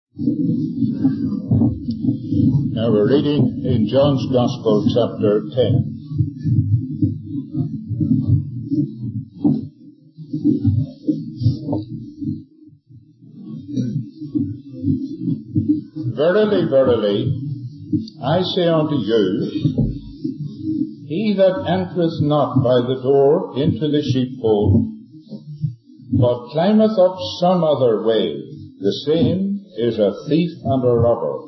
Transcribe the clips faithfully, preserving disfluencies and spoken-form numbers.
Now we're reading in John's Gospel, chapter ten. Verily, verily, I say unto you, he that entereth not by the door into the sheepfold, but climbeth up some other way, the same is a thief and a robber.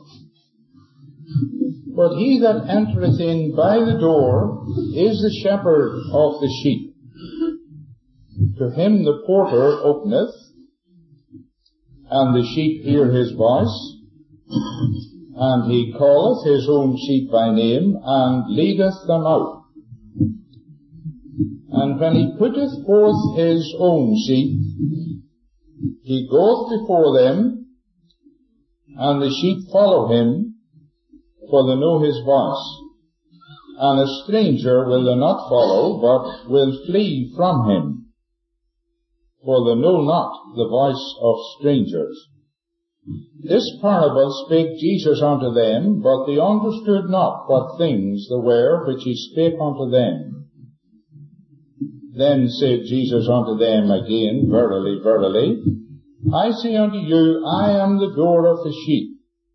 But he that entereth in by the door is the shepherd of the sheep. To him the porter openeth, and the sheep hear his voice, and he calleth his own sheep by name, and leadeth them out. And when he putteth forth his own sheep, he goeth before them, and the sheep follow him, for they know his voice. And a stranger will they not follow, but will flee from him, for they know not the voice of strangers. This parable spake Jesus unto them, but they understood not what things they were which he spake unto them. Then said Jesus unto them again, Verily, verily, I say unto you, I am the door of the sheep.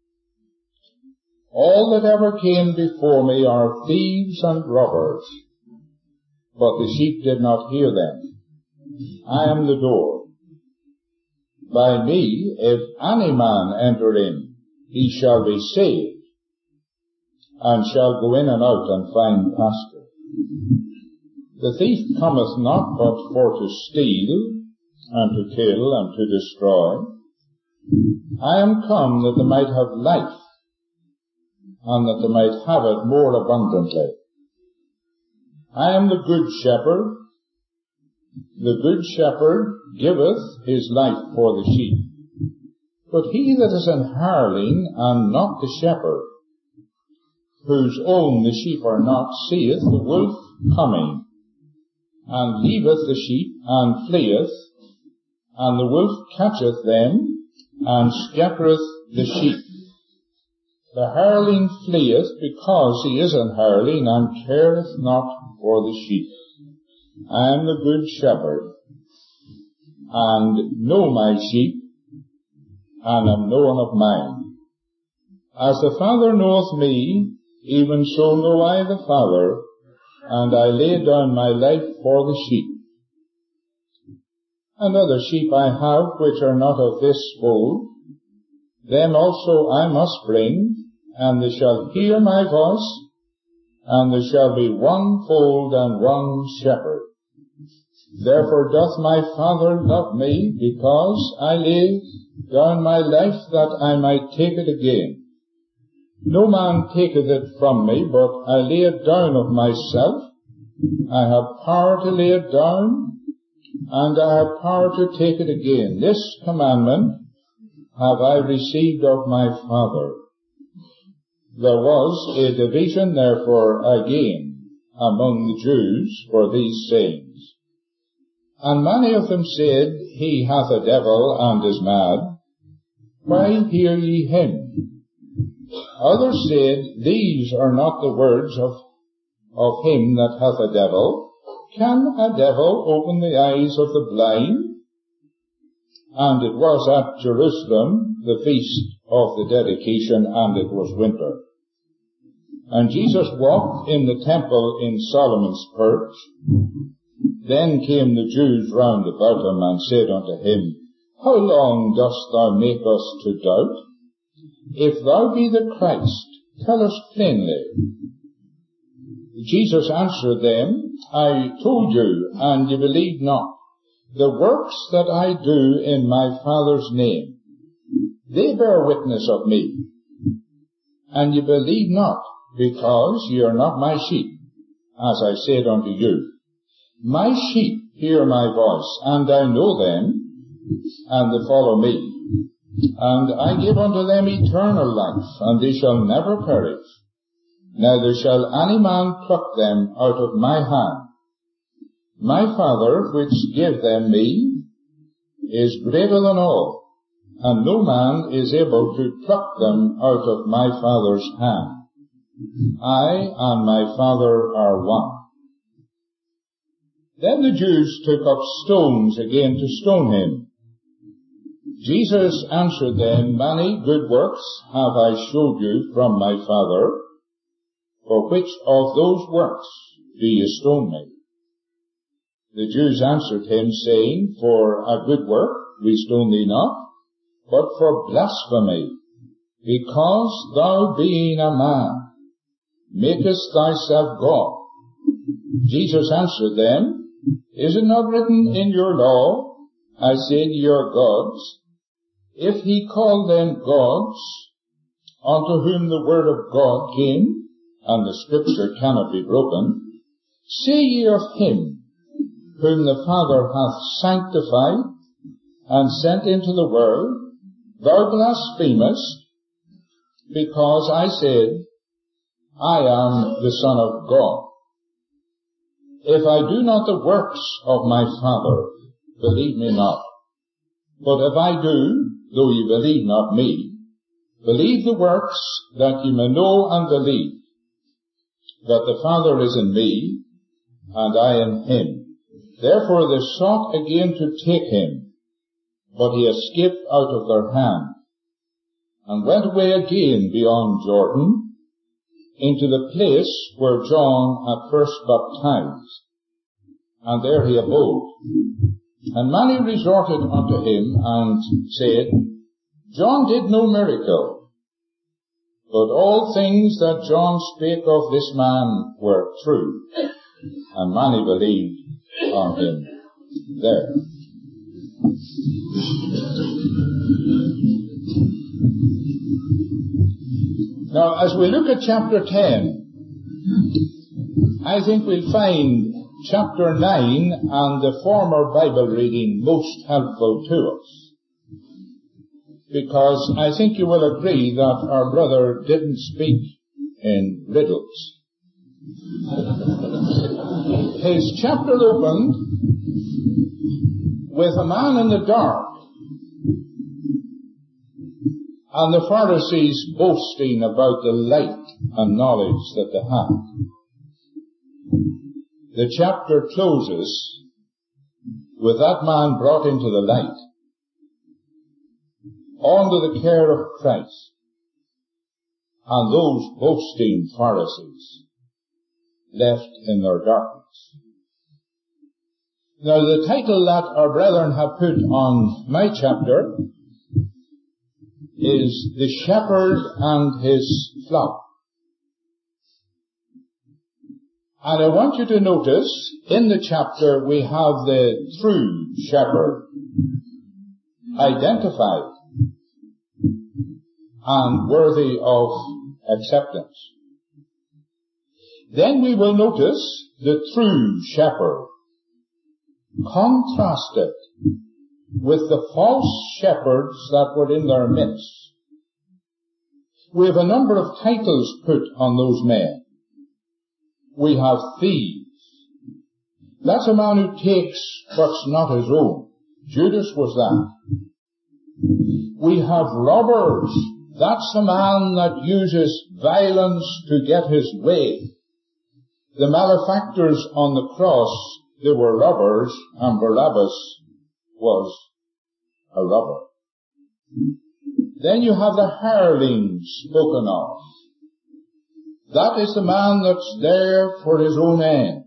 All that ever came before me are thieves and robbers, but the sheep did not hear them. I am the door. By me, if any man enter in, he shall be saved, and shall go in and out and find pasture. The thief cometh not but for to steal, and to kill, and to destroy. I am come that they might have life, and that they might have it more abundantly. I am the good shepherd. The good shepherd giveth his life for the sheep. But he that is an hireling, and not the shepherd, whose own the sheep are not, seeth the wolf coming, and leaveth the sheep, and fleeth, and the wolf catcheth them, and scattereth the sheep. The hireling fleeth, because he is an hireling, and careth not for the sheep. I am the good shepherd, and know my sheep, and am known of mine. As the Father knoweth me, even so know I the Father, and I lay down my life for the sheep. And other sheep I have which are not of this fold, them also I must bring, and they shall hear my voice, and there shall be one fold and one shepherd. Therefore doth my Father love me, because I lay down my life that I might take it again. No man taketh it from me, but I lay it down of myself. I have power to lay it down, and I have power to take it again. This commandment have I received of my Father. There was a division therefore again among the Jews for these sayings. And many of them said, He hath a devil and is mad. Why hear ye him? Others said, These are not the words of, of him that hath a devil. Can a devil open the eyes of the blind? And it was at Jerusalem, the feast of the dedication, and it was winter. And Jesus walked in the temple in Solomon's perch. Then came the Jews round about him, and said unto him, How long dost thou make us to doubt? If thou be the Christ, tell us plainly. Jesus answered them, I told you, and ye believe not. The works that I do in my Father's name, they bear witness of me. And ye believe not, because ye are not my sheep, as I said unto you. My sheep hear my voice, and I know them, and they follow me. And I give unto them eternal life, and they shall never perish, neither shall any man pluck them out of my hand. My Father, which gave them me, is greater than all, and no man is able to pluck them out of my Father's hand. I and my Father are one. Then the Jews took up stones again to stone him. Jesus answered them, Many good works have I showed you from my Father. For which of those works do ye stone me? The Jews answered him, saying, For a good work we stone thee not, but for blasphemy, because thou, being a man, makest thyself God. Jesus answered them, Is it not written in your law, I said ye are gods? If he called them gods, unto whom the word of God came, and the scripture cannot be broken, say ye of him whom the Father hath sanctified and sent into the world, Thou blasphemest, because I said, I am the Son of God. If I do not the works of my Father, believe me not. But if I do, though ye believe not me, believe the works, that ye may know and believe that the Father is in me, and I in him. Therefore they sought again to take him, but he escaped out of their hand, and went away again beyond Jordan, into the place where John at first baptized, and there he abode. And many resorted unto him, and said, John did no miracle, but all things that John spake of this man were true, and many believed on him there. Now, as we look at chapter ten, I think we'll find chapter nine and the former Bible reading most helpful to us. Because I think you will agree that our brother didn't speak in riddles. His chapter opened with a man in the dark, and the Pharisees boasting about the light and knowledge that they had. The chapter closes with that man brought into the light, under the care of Christ, and those boasting Pharisees left in their darkness. Now the title that our brethren have put on my chapter is The Shepherd and His Flock. And I want you to notice, in the chapter we have the true shepherd identified and worthy of acceptance. Then we will notice the true shepherd contrasted with the false shepherds that were in their midst. We have a number of titles put on those men. We have thieves. That's a man who takes what's not his own. Judas was that. We have robbers. That's the man that uses violence to get his way. The malefactors on the cross, they were robbers, and Barabbas was a robber. Then you have the hireling spoken of. That is the man that's there for his own ends.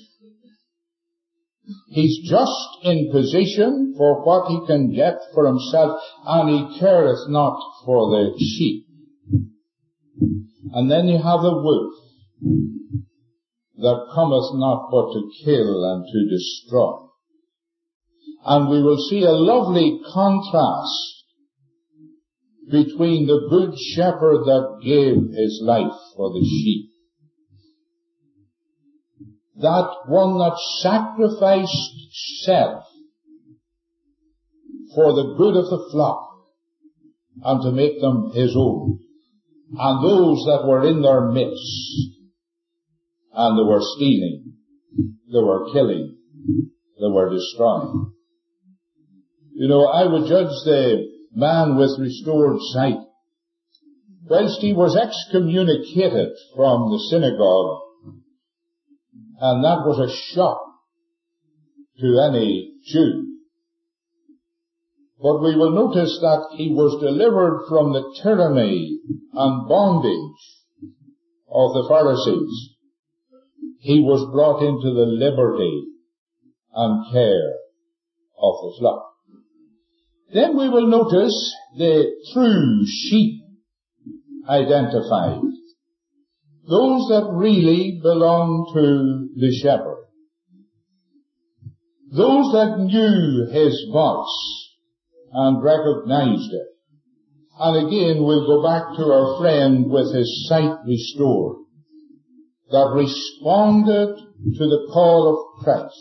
He's just in position for what he can get for himself, and he careth not for the sheep. And then you have the wolf, that cometh not but to kill and to destroy. And we will see a lovely contrast between the good shepherd that gave his life for the sheep, that one that sacrificed self for the good of the flock and to make them his own, and those that were in their midst, and they were stealing, they were killing, they were destroying. You know, I would judge the man with restored sight, whilst he was excommunicated from the synagogue, and that was a shock to any Jew. But we will notice that he was delivered from the tyranny and bondage of the Pharisees. He was brought into the liberty and care of the flock. Then we will notice the true sheep identified, those that really belong to the shepherd, those that knew his voice and recognized it. And again we'll go back to our friend with his sight restored, that responded to the call of Christ.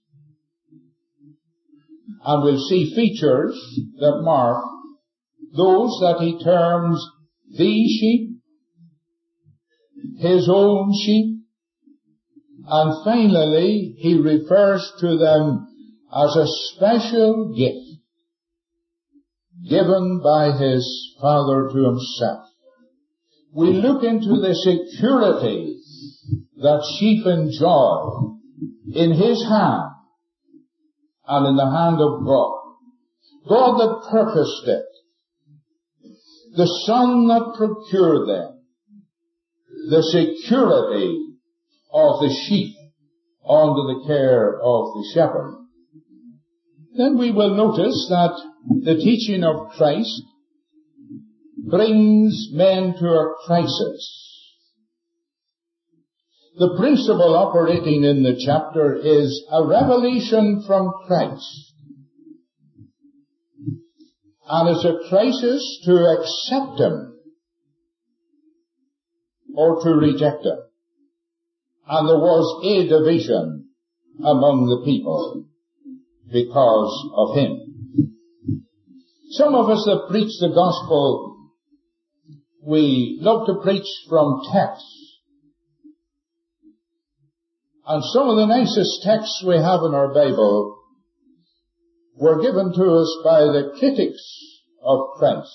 And we'll see features that mark those that he terms the sheep, his own sheep, and finally he refers to them as a special gift given by his Father to himself. We look into the security that sheep enjoy in his hand and in the hand of God. God that purposed it, the Son that procured them, the security of the sheep under the care of the shepherd. Then we will notice that the teaching of Christ brings men to a crisis. The principle operating in the chapter is a revelation from Christ. And it's a crisis to accept him or to reject him. And there was a division among the people because of him. Some of us that preach the gospel, we love to preach from texts. And some of the nicest texts we have in our Bible were given to us by the critics of Christ.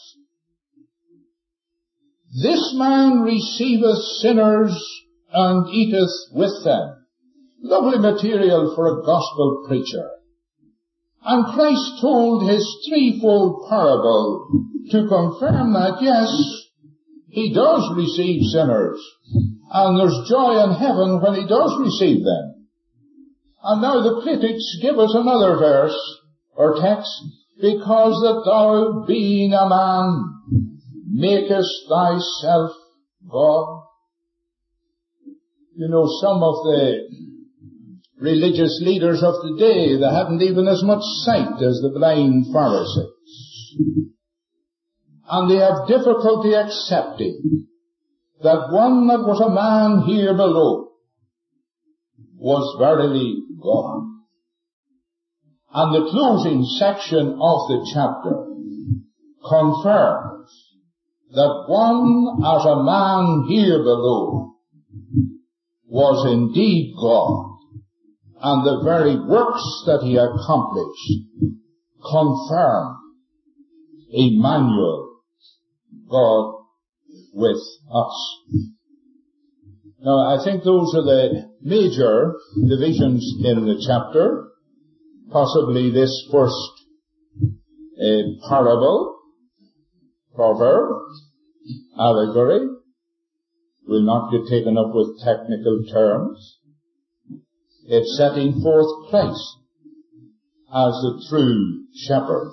This man receiveth sinners and eateth with them. Lovely material for a gospel preacher. And Christ told his threefold parable to confirm that, yes, he does receive sinners, and there's joy in heaven when he does receive them. And now the critics give us another verse, or text, because that thou, being a man, makest thyself God. You know, some of the religious leaders of the day, they hadn't even as much sight as the blind Pharisees. And they have difficulty accepting that one that was a man here below was verily God. And the closing section of the chapter confirms that one as a man here below was indeed God. And the very works that he accomplished confirm Emmanuel, God with us. Now, I think those are the major divisions in the chapter. Possibly this first uh, parable, proverb, allegory, will not get taken up with technical terms. It's setting forth Christ as the true shepherd.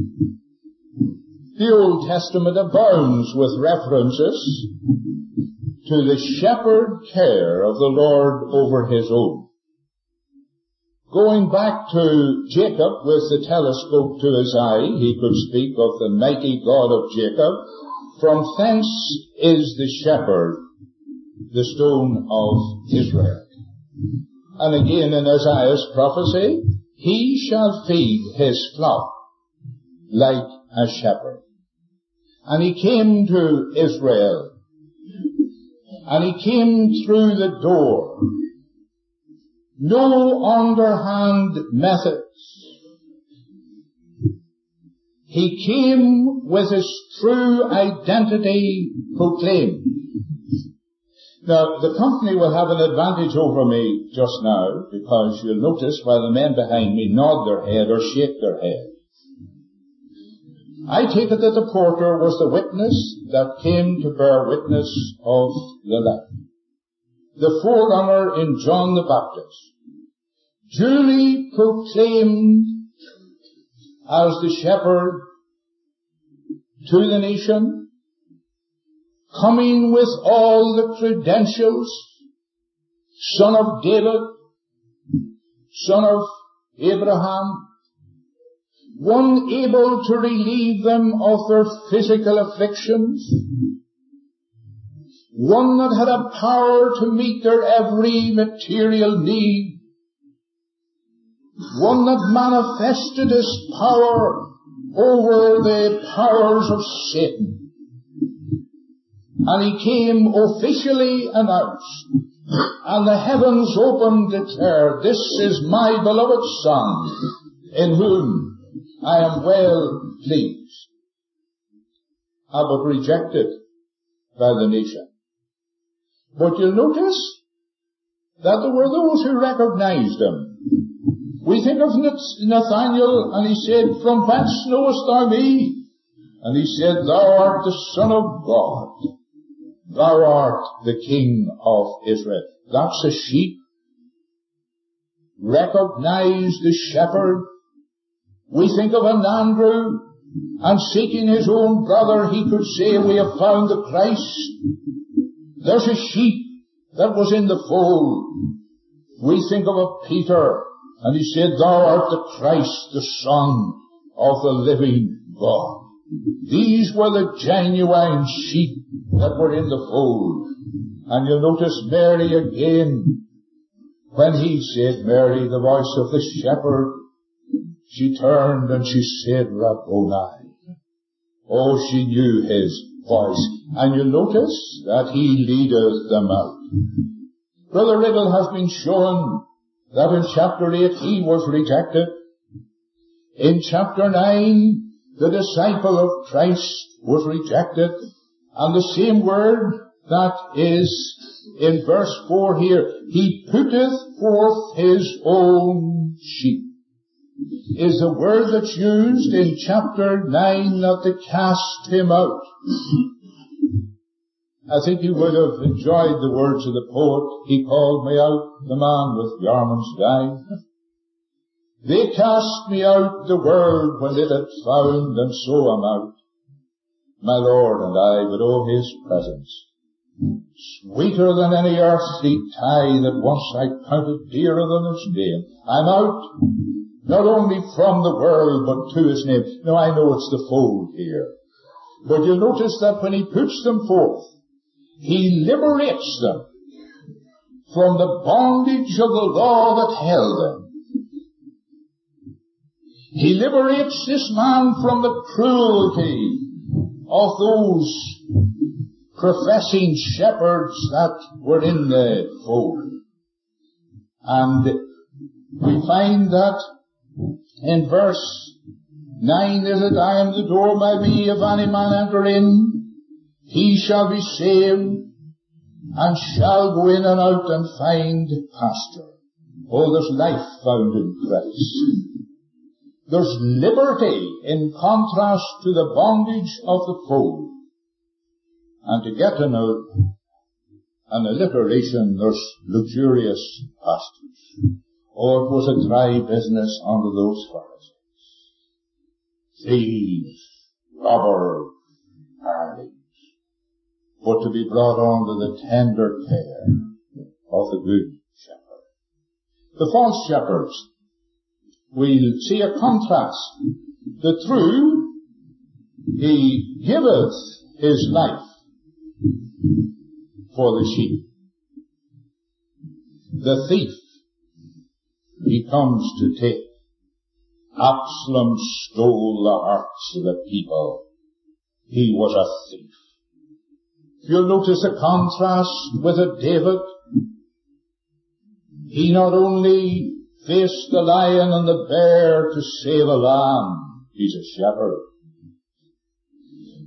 The Old Testament abounds with references to the shepherd care of the Lord over his own. Going back to Jacob with the telescope to his eye, he could speak of the mighty God of Jacob. From thence is the shepherd, the stone of Israel. And again in Isaiah's prophecy, he shall feed his flock like a shepherd. And he came to Israel, and he came through the door. No underhand methods. He came with his true identity proclaimed. Now, the company will have an advantage over me just now, because you'll notice while the men behind me nod their head or shake their head. I take it that the porter was the witness that came to bear witness of the life. The forerunner in John the Baptist, duly proclaimed as the shepherd to the nation, coming with all the credentials, son of David, son of Abraham, one able to relieve them of their physical afflictions, one that had a power to meet their every material need, one that manifested his power over the powers of Satan. And he came officially announced, and the heavens opened, declared, "This is my beloved Son, in whom I am well pleased," uh, but rejected by the nation. But you'll notice that there were those who recognized him. We think of Nathanael, and he said, "From whence knowest thou me?" And he said, "Thou art the Son of God. Thou art the King of Israel." That's a sheep. Recognize the shepherd. We think of an Andrew, and seeking his own brother, he could say, "We have found the Christ." There's a sheep that was in the fold. We think of a Peter, and he said, "Thou art the Christ, the Son of the living God." These were the genuine sheep that were in the fold. And you'll notice Mary again, when he said, "Mary, the voice of the shepherd," she turned and she said, "Rabboni." Oh, she knew his voice. And you'll notice that he leadeth them out. Brother Riddle has been shown that in chapter eight he was rejected. In chapter nine, the disciple of Christ was rejected. And the same word that is in verse four here, "He putteth forth his own sheep," is the word that's used in chapter nine, that they cast him out. I think you would have enjoyed the words of the poet, "He called me out, the man with garments dyed. They cast me out, the world, when it had found, and so I'm out. My Lord and I, but oh, his presence, sweeter than any earthly tie that once I counted dearer than its name. I'm out, not only from the world, but to his name." Now I know it's the fold here, but you'll notice that when he puts them forth, he liberates them from the bondage of the law that held them. He liberates this man from the cruelty of those professing shepherds that were in the fold. And we find that in verse nine, is it, "I am the door, by me if any man enter in, he shall be saved, and shall go in and out and find pasture." Oh, there's life found in Christ. There's liberty in contrast to the bondage of the fold. And to get an, an alliteration, there's luxurious pastures. Oh, it was a dry business under those Pharisees. Thieves, robbers, harlots. But to be brought on to the tender care of the good shepherd. The false shepherds, we'll see a contrast. The true, he giveth his life for the sheep. The thief, he comes to take. Absalom stole the hearts of the people. He was a thief. You'll notice a contrast with a David. He not only faced the lion and the bear to save a lamb, he's a shepherd.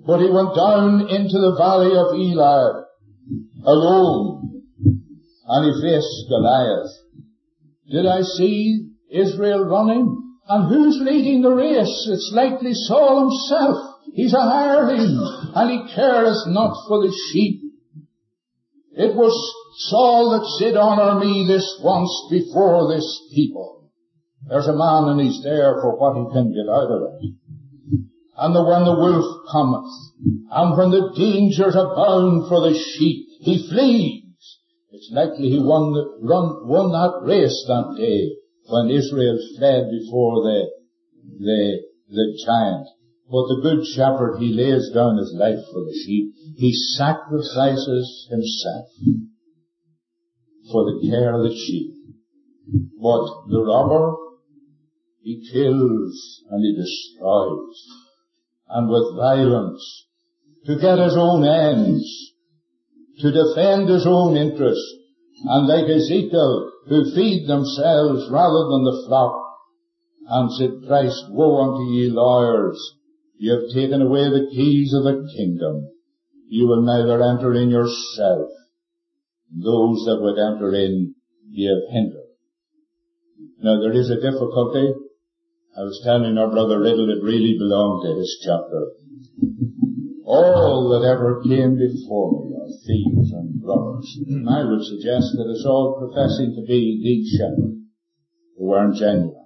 But he went down into the valley of Elah alone, and he faced Goliath. Did I see Israel running? And who's leading the race? It's likely Saul himself. He's a hireling, and he careth not for the sheep. It was Saul that said, "Honour me this once before this people." There's a man, and he's there for what he can get out of it. And the, when the wolf cometh, and when the dangers abound for the sheep, he flees. It's likely he won, the, run, won that race that day when Israel fled before the, the, the giant. But the good shepherd, he lays down his life for the sheep. He sacrifices himself for the care of the sheep. But the robber, he kills and he destroys, and with violence, to get his own ends, to defend his own interests, and like Ezekiel, who feed themselves rather than the flock. And said Christ, "Woe unto ye lawyers, ye have taken away the keys of the kingdom. You will neither enter in yourself. Those that would enter in, ye have hindered." Now there is a difficulty. I was telling our brother Riddle it really belonged to his chapter. All that ever came before me are thieves and robbers. I would suggest that it's all professing to be these shepherds who weren't genuine.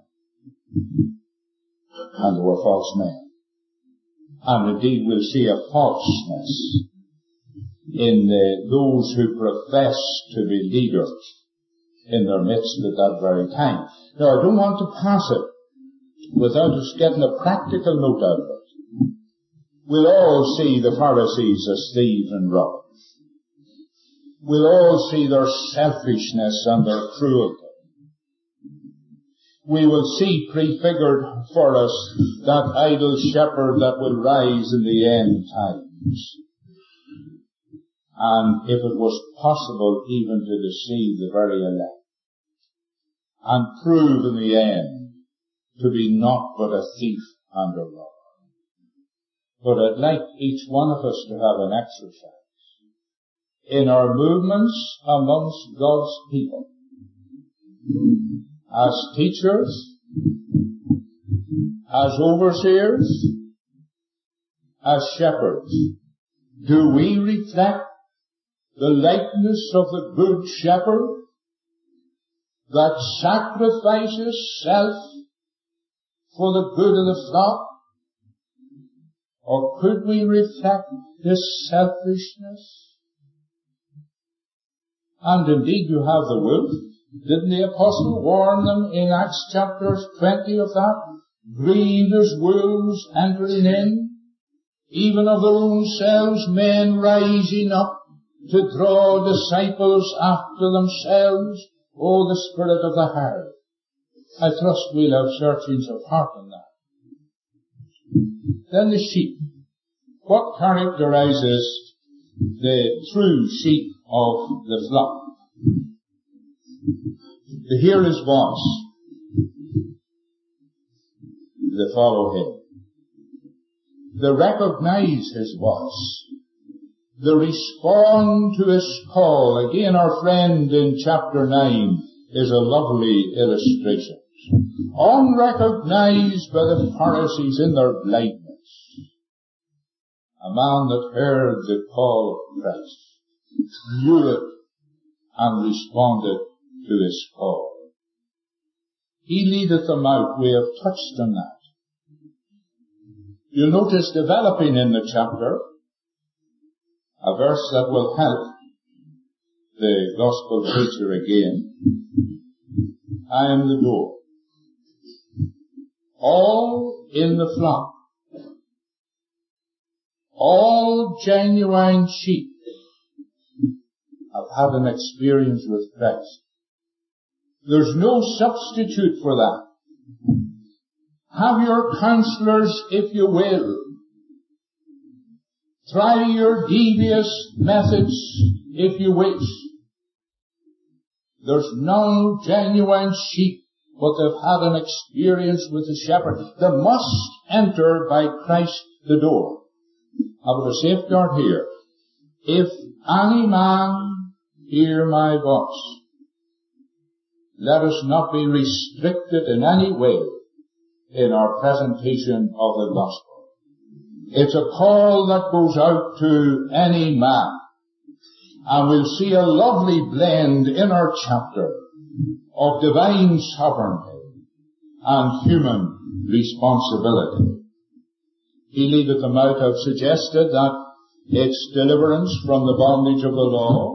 And they were false men. And indeed we'll see a falseness in the, those who profess to be leaders in their midst at that very time. Now I don't want to pass it without us getting a practical note out of it. We'll all see the Pharisees as thieves and robbers. We'll all see their selfishness and their cruelty. We will see prefigured for us that idle shepherd that will rise in the end times. And if it was possible even to deceive the very elect, and prove in the end to be not but a thief and a robber. But I'd like each one of us to have an exercise in our movements amongst God's people. As teachers, as overseers, as shepherds, do we reflect the likeness of the good shepherd that sacrifices self for the good of the flock? Or could we reflect this selfishness? And indeed you have the wolf. Didn't the apostle warn them in Acts chapter twenty of that? Grievous wolves entering in, even of their own selves, men rising up to draw disciples after themselves. Oh, the spirit of the herd. I trust we'll have searchings of heart on that. Then the sheep. What characterizes the true sheep of the flock? They hear his voice. They follow him. They recognize his voice. They respond to his call. Again, our friend in chapter nine is a lovely illustration. Unrecognized by the Pharisees in their blindness. A man that heard the call of Christ, knew it, and responded to his call. He leadeth them out. We have touched on that. You'll notice developing in the chapter a verse that will help the gospel preacher again. I am the door. All in the flock, all genuine sheep have had an experience with Christ. There's no substitute for that. Have your counselors, if you will. Try your devious methods, if you wish. There's no genuine sheep, but they've had an experience with the shepherd. They must enter by Christ the door. I've got a safeguard here. If any man hear my voice, let us not be restricted in any way in our presentation of the gospel. It's a call that goes out to any man. And we'll see a lovely blend in our chapter of divine sovereignty and human responsibility. He leaveth them out. I've suggested that it's deliverance from the bondage of the law.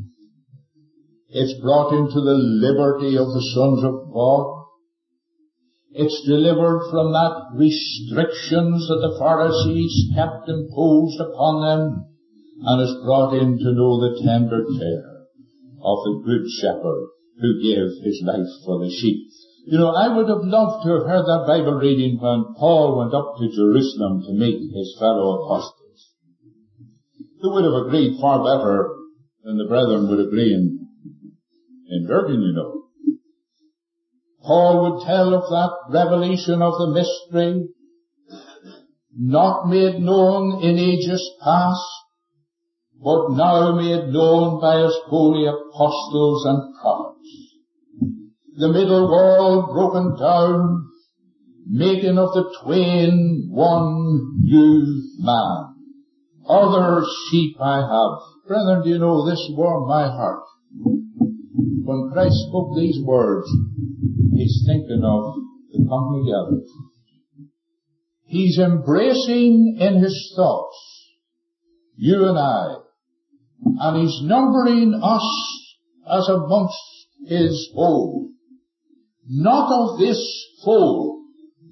It's brought into the liberty of the sons of God. It's delivered from that restrictions that the Pharisees kept imposed upon them, and is brought in to know the tender care of the good shepherd who gave his life for the sheep. You know, I would have loved to have heard that Bible reading when Paul went up to Jerusalem to meet his fellow apostles. They would have agreed far better than the brethren would agree in, in Bergen, you know. Paul would tell of that revelation of the mystery, not made known in ages past, but now made known by his holy apostles and prophets. The middle wall broken down, making of the twain one new man. Other sheep I have. Brethren, do you know, this warmed my heart. When Christ spoke these words, he's thinking of the company gathered. He's embracing in his thoughts you and I, and he's numbering us as amongst his fold. Not of this fold,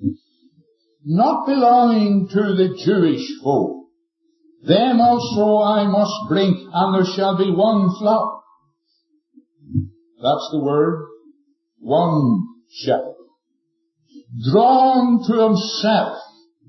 not belonging to the Jewish fold. Them also I must bring, and there shall be one flock. That's the word. One shepherd. Drawn to himself,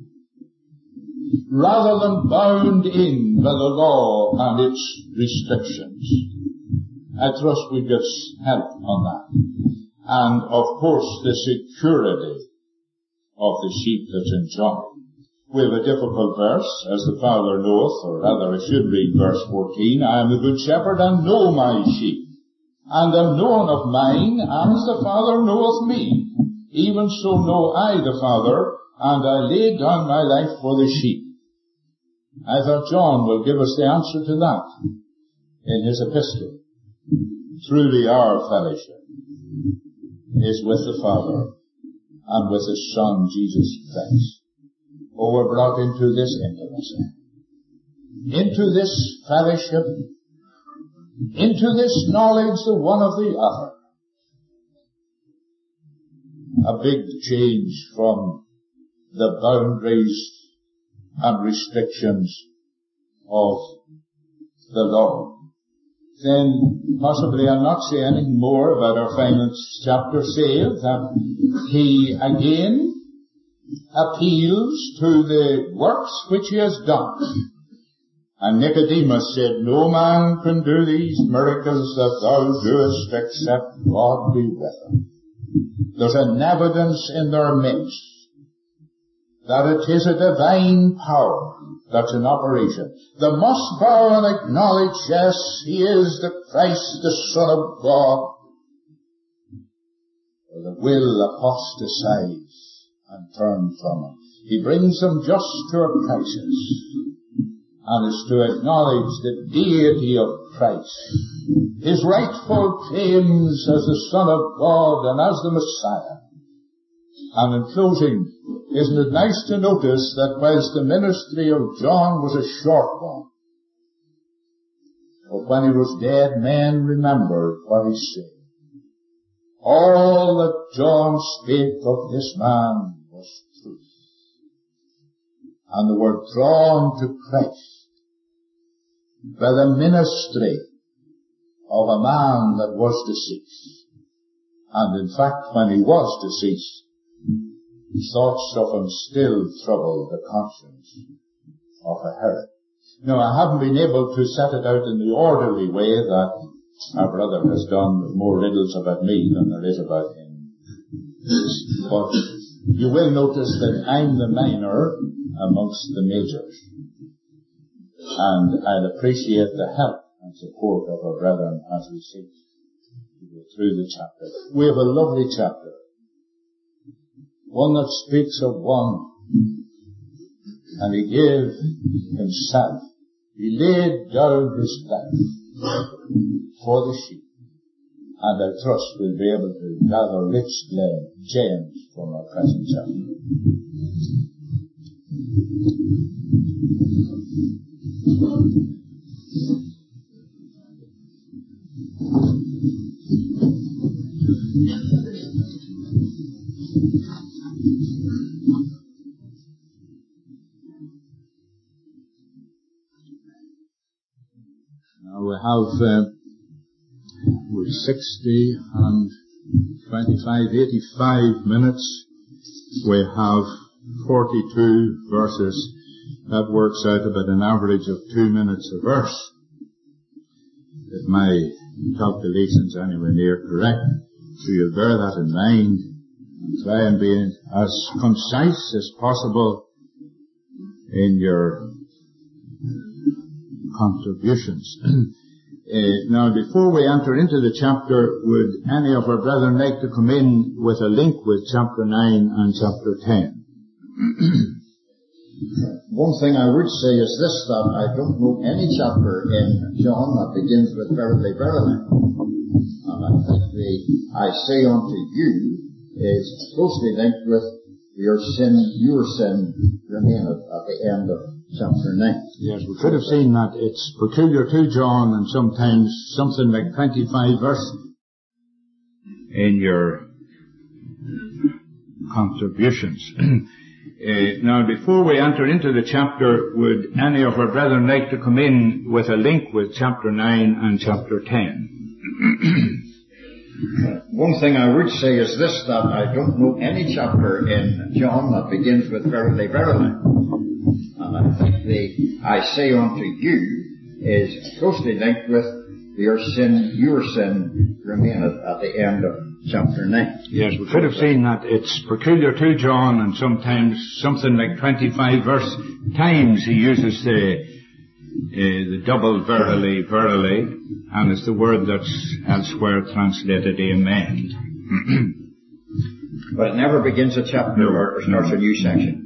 rather than bound in by the law and its restrictions. I trust we get help on that. And of course the security of the sheep that's in John. We have a difficult verse, as the Father knoweth, or rather I should read verse fourteen, I am the good shepherd and know my sheep, and am known of mine, as the Father knoweth me. Even so know I the Father, and I lay down my life for the sheep. I thought John will give us the answer to that in his epistle. Truly our fellowship is with the Father and with his Son, Jesus Christ. Oh, we're brought into this intimacy, into this fellowship, into this knowledge the one of the other. A big change from the boundaries and restrictions of the law. Then possibly I'll not say anything more about our final chapter, save that he again appeals to the works which he has done. And Nicodemus said, no man can do these miracles that thou doest except God be with him. There's an evidence in their midst that it is a divine power that's in operation. They must bow and acknowledge, yes, he is the Christ, the Son of God. Or they will apostatize and turn from him. He brings them just to a crisis, and is to acknowledge the deity of Christ, his rightful claims as the Son of God and as the Messiah. And in closing, isn't it nice to notice that whilst the ministry of John was a short one, but when he was dead, men remembered what he said. All that John spake of this man was truth. And they were drawn to Christ by the ministry of a man that was deceased. And in fact, when he was deceased, thoughts of him still troubled the conscience of a Herod. Now, I haven't been able to set it out in the orderly way that our brother has done, with more riddles about me than there is about him. But you will notice that I'm the minor amongst the majors. And I'd appreciate the help and support of our brethren as we seek to go through the chapter. We have a lovely chapter. One that speaks of one. And he gave himself. He laid down his life for the sheep. And I trust we'll be able to gather rich gems from our present chapter. Now we have uh, with sixty and twenty-five, eighty-five minutes, we have forty-two verses. That works out about an average of two minutes a verse, if my calculations are anywhere near correct. So you'll bear that in mind and try and be as concise as possible in your contributions. uh, now, before we enter into the chapter, would any of our brethren like to come in with a link with chapter nine and chapter ten? One thing I would say is this, that I don't know any chapter in John that begins with verily, verily. And I think the I say unto you is closely linked with your sin, your sin remaineth at the end of chapter nine. Yes, we could have seen that it's peculiar to John and sometimes something like twenty-five verses in your contributions. Uh, now, before we enter into the chapter, would any of our brethren like to come in with a link with chapter nine and chapter ten? One thing I would say is this, that I don't know any chapter in John that begins with verily, verily. And I think the I say unto you is closely linked with your sin, your sin remaineth at the end of chapter nine. Yes, we could have seen that it's peculiar to John and sometimes something like twenty-five verse times he uses the, uh, the double verily, verily, and it's the word that's elsewhere translated amen. But it never begins a chapter no, or starts no. a new section.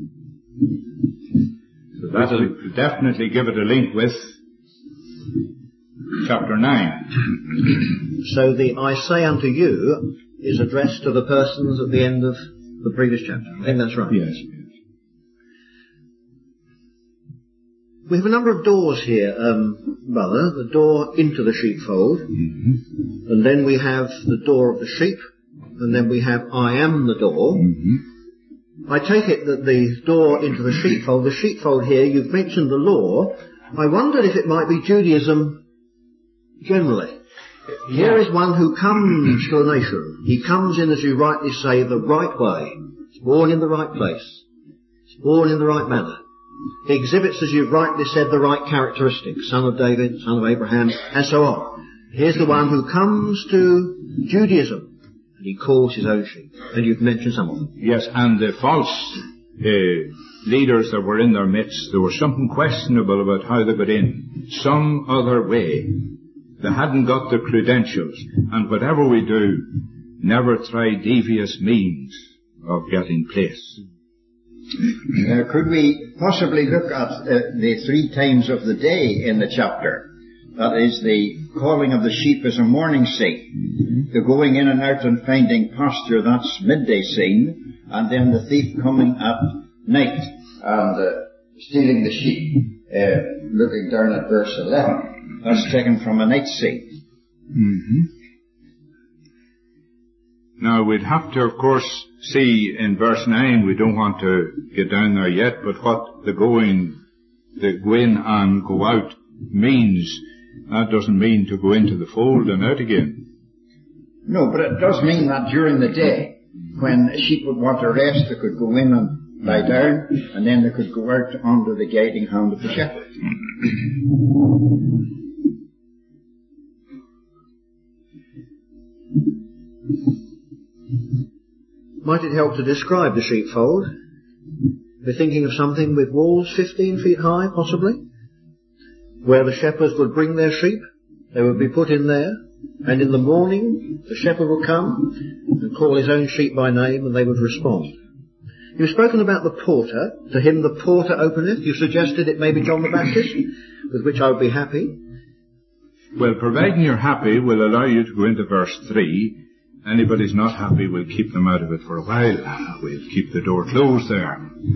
So that'll definitely give it a link with chapter nine. So the I say unto you is addressed to the persons at the end of the previous chapter. I think that's right. Yes. We have a number of doors here, um, brother. The door into the sheepfold, mm-hmm. and then we have the door of the sheep, and then we have I am the door. Mm-hmm. I take it that the door into the sheepfold, the sheepfold here, you've mentioned the law. I wondered if it might be Judaism generally. Yeah. Here is one who comes to a nation. He comes in, as you rightly say, the right way. He's born in the right place. He's born in the right manner. He exhibits, as you've rightly said, the right characteristics. Son of David, son of Abraham, and so on. Here's the one who comes to Judaism, and he calls his own sheep. And you've mentioned some of them. Yes, and the false uh, leaders that were in their midst, there was something questionable about how they got in. Some other way. They hadn't got the credentials. And whatever we do, never try devious means of getting place. Uh, could we possibly look at uh, the three times of the day in the chapter? That is, the calling of the sheep as a morning scene, the going in and out and finding pasture, that's midday scene, and then the thief coming at night and uh, stealing the sheep, uh, looking down at verse eleven. That's taken from a night scene. Mm-hmm. Now, we'd have to, of course, see in verse nine, we don't want to get down there yet, but what the going, the go in and go out means. That doesn't mean to go into the fold and out again. No, but it does mean that during the day, when sheep would want to rest, they could go in and lie down, and then they could go out under the guiding hand of the shepherd. Might it help to describe the sheepfold? We're thinking of something with walls fifteen feet high, possibly? where the shepherds would bring their sheep. They would be put in there, and in the morning the shepherd would come and call his own sheep by name, and they would respond. You've spoken about the porter. To him the porter openeth. You suggested it may be John the Baptist, with which I would be happy. Well, providing you're happy, we'll allow you to go into verse three. Anybody's not happy, we'll keep them out of it for a while. We'll keep the door closed there.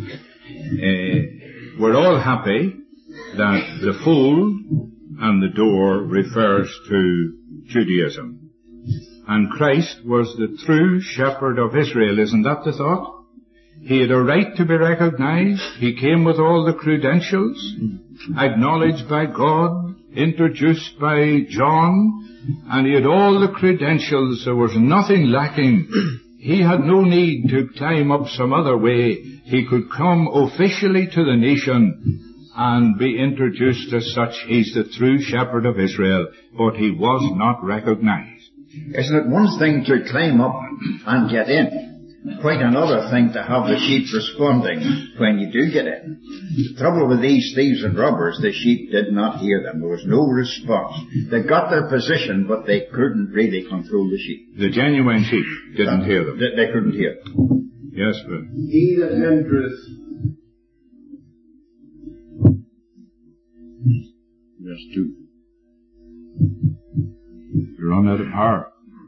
Uh, we're all happy that the fold and the door refers to Judaism. And Christ was the true shepherd of Israel. Isn't that the thought? He had a right to be recognized. He came with all the credentials, acknowledged by God, introduced by John, and he had all the credentials. There was nothing lacking. He had no need to climb up some other way. He could come officially to the nation and be introduced as such. He's the true shepherd of Israel, but he was not recognized. Isn't it one thing to climb up and get in? Quite another thing to have the sheep responding when you do get in. The trouble with these thieves and robbers, the sheep did not hear them. There was no response. They got their position, but they couldn't really control the sheep. The genuine sheep didn't that, hear them. They, they couldn't hear them. Yes, but he that entereth. Yes, too. You're run out of power.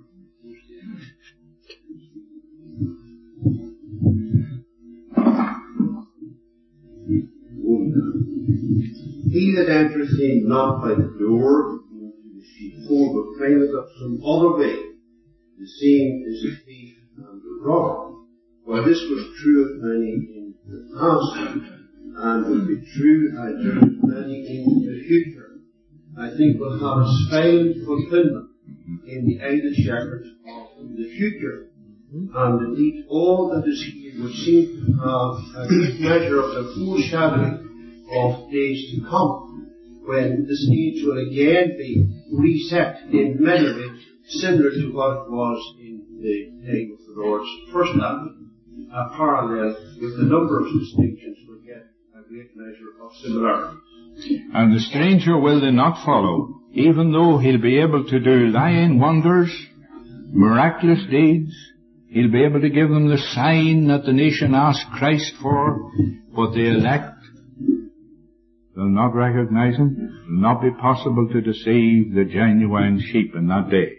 He that entereth in not by the door into the sheepfold, but climbeth up some other way, the same is a thief and a robber. Well, this was true of many in the past, and will be true, I think, of many in the future. I think we'll have a silent fulfillment in the idle shepherds of the future. And indeed, all that is here would seem to have a great measure of the foreshadowing of days to come, when this age will again be reset in many ways, similar to what it was in the day of the Lord's first advent. A parallel with the number of distinctions will get a great measure of similarity. And the stranger will they not follow, even though he'll be able to do lying wonders, miraculous deeds. He'll be able to give them the sign that the nation asked Christ for, but the elect will not recognize him. It will not be possible to deceive the genuine sheep in that day.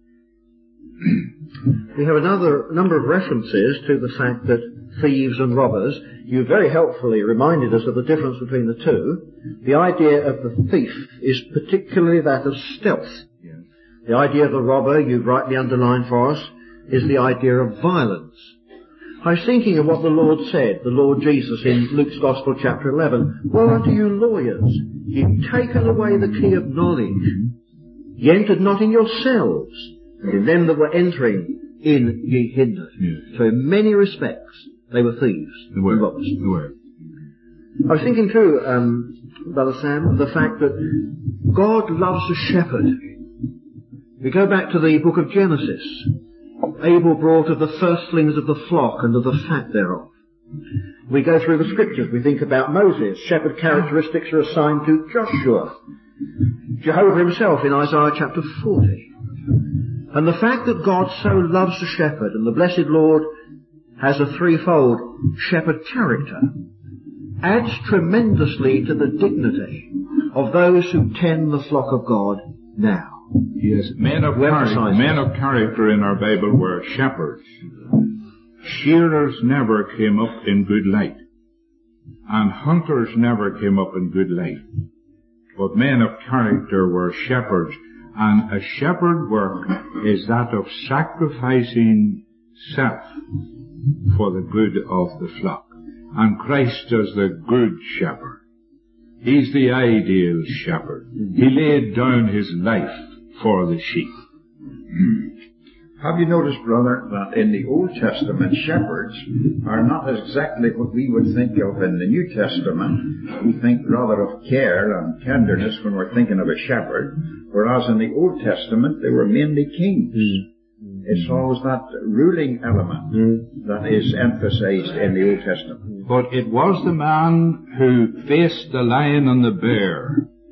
We have another number of references to the fact that thieves and robbers, you very helpfully reminded us of the difference between the two. The idea of the thief is particularly that of stealth. Yes. The idea of the robber, you've rightly underlined for us, is the idea of violence. I was thinking of what the Lord said, the Lord Jesus in Luke's Gospel chapter eleven. Woe unto you lawyers, you've taken away the key of knowledge. Ye entered not in yourselves, and in them that were entering in ye hindered. Yes. So in many respects, they were thieves They were. and robbers. They were. I was thinking too, um, Brother Sam, of the fact that God loves a shepherd. We go back to the book of Genesis. Abel brought of the firstlings of the flock and of the fat thereof. We go through the scriptures, we think about Moses. Shepherd characteristics are assigned to Joshua. Jehovah himself in Isaiah chapter forty. And the fact that God so loves the shepherd, and the blessed Lord has a threefold shepherd character, adds tremendously to the dignity of those who tend the flock of God now. Yes, men of, char- men of character in our Bible were shepherds. Shearers never came up in good light, and hunters never came up in good light. But men of character were shepherds, and a shepherd work is that of sacrificing self for the good of the flock. And Christ is the good shepherd. He's the ideal shepherd. He laid down his life for the sheep. Have you noticed, brother, that in the Old Testament, shepherds are not exactly what we would think of in the New Testament? We think rather of care and tenderness when we're thinking of a shepherd, whereas in the Old Testament, they were mainly kings. Mm. It's always that ruling element mm. that is emphasized in the Old Testament. But it was the man who faced the lion and the bear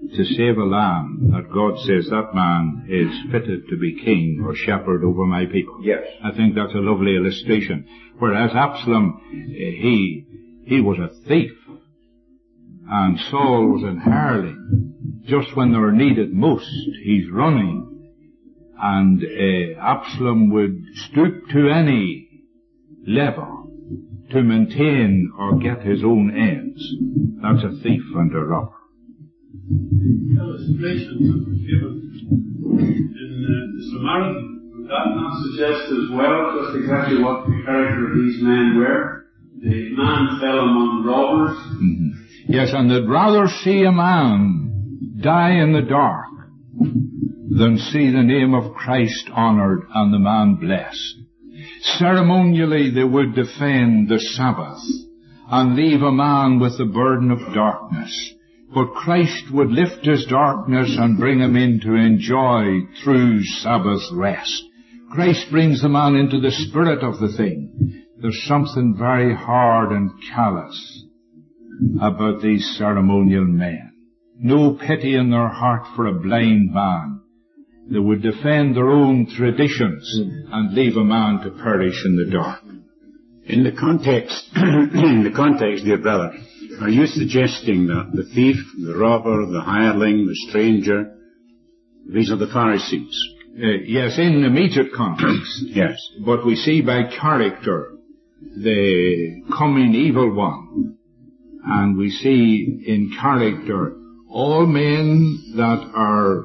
to save a lamb, that God says that man is fitted to be king or shepherd over my people. Yes. I think that's a lovely illustration. Whereas Absalom, he, he was a thief, and Saul was an hireling. Just when they were needed most, he's running. And uh, Absalom would stoop to any level to maintain or get his own ends. That's a thief and a robber. The illustration that was given in uh, the Samaritan, would that not suggest as well just exactly what the character of these men were? The man fell among robbers. Mm-hmm. Yes, and they'd rather see a man die in the dark than see the name of Christ honoured and the man blessed. Ceremonially they would defend the Sabbath and leave a man with the burden of darkness. But Christ would lift his darkness and bring him in to enjoy true Sabbath rest. Christ brings the man into the spirit of the thing. There's something very hard and callous about these ceremonial men. No pity in their heart for a blind man. They would defend their own traditions and leave a man to perish in the dark. In the context, in the context, dear brother, are you suggesting that the thief, the robber, the hireling, the stranger, these are the Pharisees? Uh, yes, in immediate context. Yes. But we see by character the coming evil one. And we see in character all men that are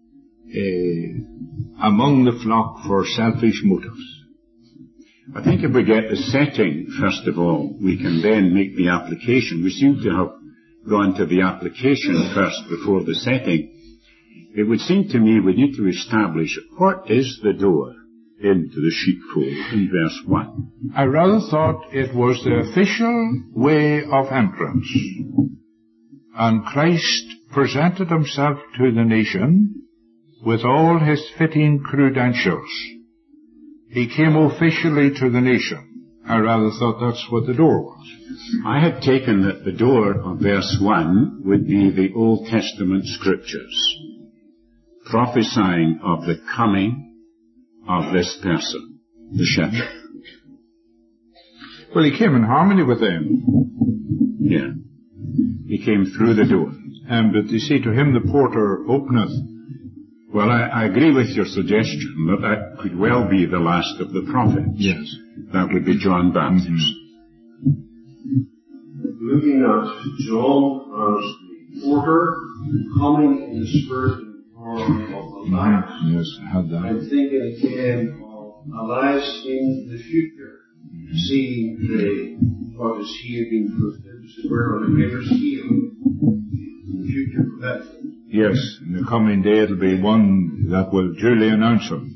uh, among the flock for selfish motives. I think if we get the setting, first of all, we can then make the application. We seem to have gone to the application first before the setting. It would seem to me we need to establish what is the door into the sheepfold in verse one. I rather thought it was the official way of entrance. And Christ presented himself to the nation with all his fitting credentials. He came officially to the nation. I rather thought that's what the door was. I had taken that the door of verse one would be the Old Testament scriptures, prophesying of the coming of this person, the shepherd. Well, he came in harmony with them. Yeah. He came through the door. And but you see, to him the porter openeth. Well, I, I agree with your suggestion that that could well be the last of the prophets. Yes. That would be John Baptist. Mm-hmm. Looking at John as the porter, coming in the spirit and form of Elias. Yes, I had that. I'm thinking again of Elias in the future, mm-hmm. seeing the, what is here being fulfilled, as it were, on a greater scale, in the future prophetic. Yes, in the coming day it'll be one that will duly announce him.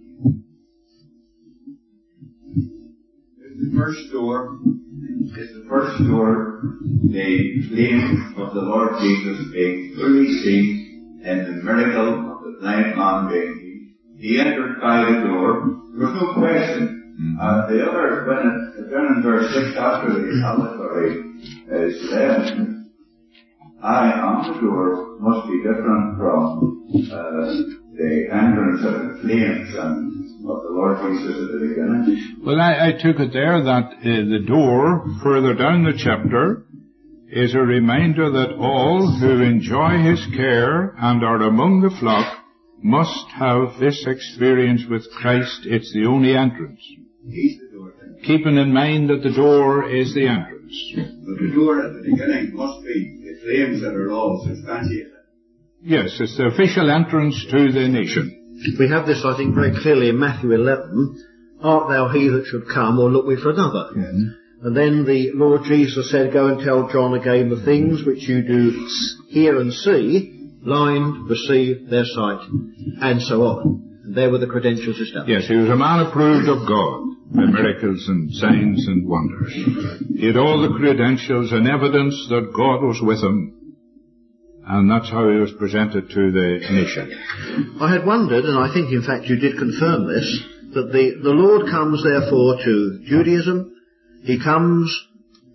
The first door is the first door, the claim of the Lord Jesus being fully seen in the miracle of the blind man being healed. He entered by the door. There was no question. Mm-hmm. Uh, the other, when it, down in verse six after the allegory is said, I am the door must be different from uh, the entrance of the flames and what the Lord Jesus at the beginning. Well, I, I took it there that uh, the door, further down the chapter, is a reminder that all who enjoy his care and are among the flock must have this experience with Christ. It's the only entrance. He's the door. Keeping in mind that the door is the entrance. But the door at the beginning must be the flames that are all substantiated. Yes, it's the official entrance to the nation. We have this, I think, very clearly in Matthew eleven. Art thou he that should come, or look we for another? Mm-hmm. And then the Lord Jesus said, go and tell John again the things which you do hear and see, blind receive their sight, and so on. And there were the credentials established. Yes, he was a man approved of God by miracles and signs and wonders. He had all the credentials and evidence that God was with him. And that's how he was presented to the nation. I had wondered, and I think in fact you did confirm this, that the, the Lord comes therefore to Judaism. He comes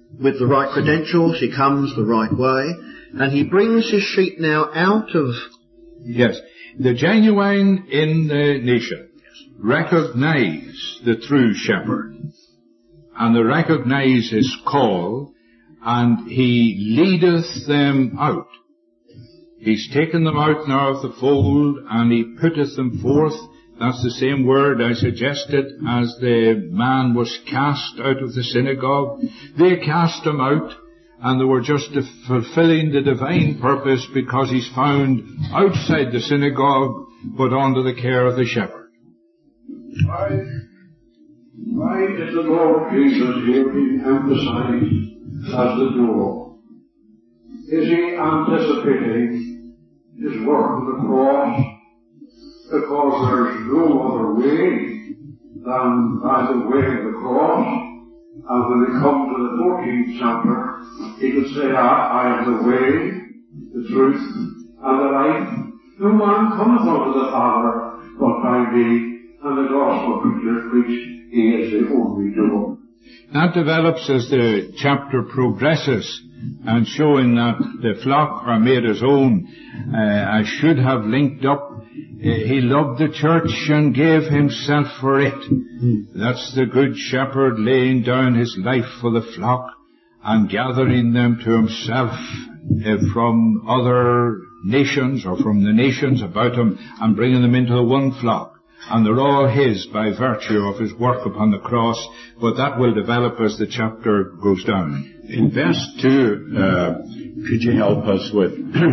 with the right credentials, he comes the right way, and he brings his sheep now out of... Yes, the genuine in the nation recognize the true shepherd, and they recognize his call, and he leadeth them out. He's taken them out now of the fold, and he putteth them forth. That's the same word I suggested as the man was cast out of the synagogue. They cast him out, and they were just fulfilling the divine purpose because he's found outside the synagogue, but under the care of the shepherd. Why, why is the Lord Jesus here being emphasized as the door? Is he anticipating his work on the cross? Because there's no other way than by the way of the cross. And when we come to the fourteenth chapter, he could say, I, I am the way, the truth, and the life. No man cometh unto the Father but by me, and the gospel preacher preach, he is the only door. That develops as the chapter progresses, and showing that the flock are made his own. Uh, I should have linked up, uh, he loved the church and gave himself for it. Mm. That's the good shepherd laying down his life for the flock and gathering them to himself uh, from other nations or from the nations about him and bringing them into the one flock. And they're all his by virtue of his work upon the cross, but that will develop as the chapter goes down. In verse two, uh, could you help us with,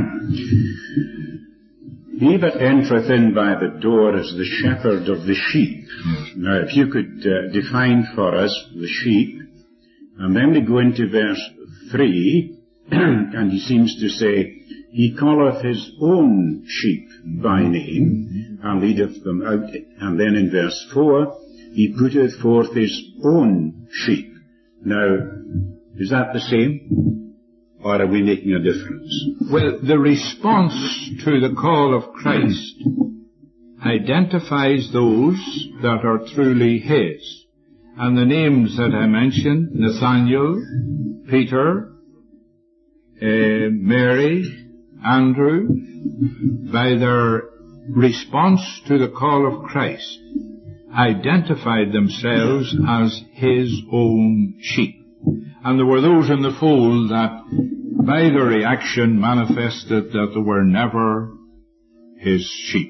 he that entereth in by the door is the shepherd of the sheep. Yes. Now, if you could uh, define for us the sheep, and then we go into verse three, and he seems to say, he calleth his own sheep by name, and leadeth them out. And then in verse four, he putteth forth his own sheep. Now, is that the same? Or are we making a difference? Well, the response to the call of Christ identifies those that are truly his. And the names that I mentioned, Nathaniel, Peter, uh, Mary, Andrew, by their response to the call of Christ, identified themselves as his own sheep. And there were those in the fold that, by their reaction, manifested that they were never his sheep.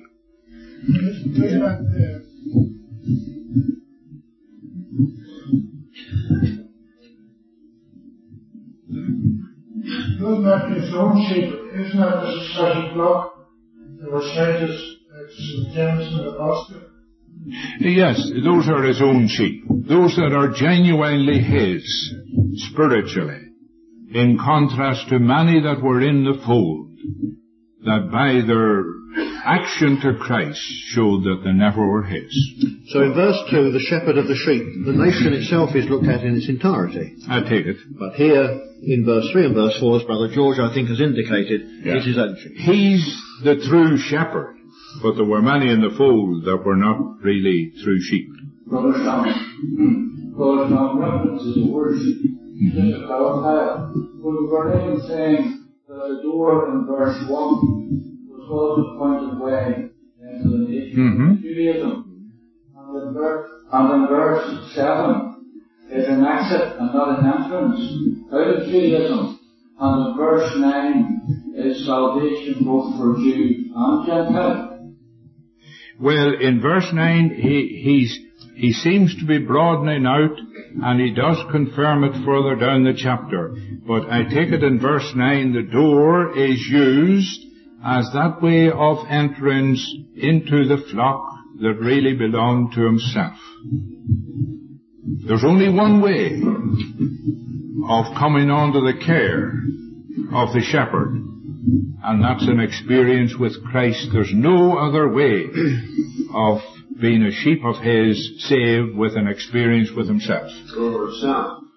Wasn't that his own sheep? Isn't that a special flock that was sent as Saint James and the Apostle? Yes, those are his own sheep. Those that are genuinely his, spiritually, in contrast to many that were in the fold, that by their action to Christ showed that they never were his. So in verse two, the shepherd of the sheep, the nation itself is looked at in its entirety. I take it. But here, in verse three and verse four, as Brother George, I think, has indicated, yeah. It is own sheep. He's the true shepherd, but there were many in the fold that were not really true sheep. Brother Sam, Brother Sam references the word sheep. Just to clarify, when we were even saying that the door in verse one was also pointed way into the nation mm-hmm. of Judaism, and in, verse, and in verse seven is an exit and not an entrance out of Judaism, and in verse nine is salvation both for Jew and Gentile. Well, in verse nine, he, he's, he seems to be broadening out, and he does confirm it further down the chapter. But I take it in verse nine, the door is used as that way of entrance into the flock that really belonged to himself. There's only one way of coming under the care of the shepherd, and that's an experience with Christ. There's no other way of being a sheep of his save with an experience with himself. Brother Sam,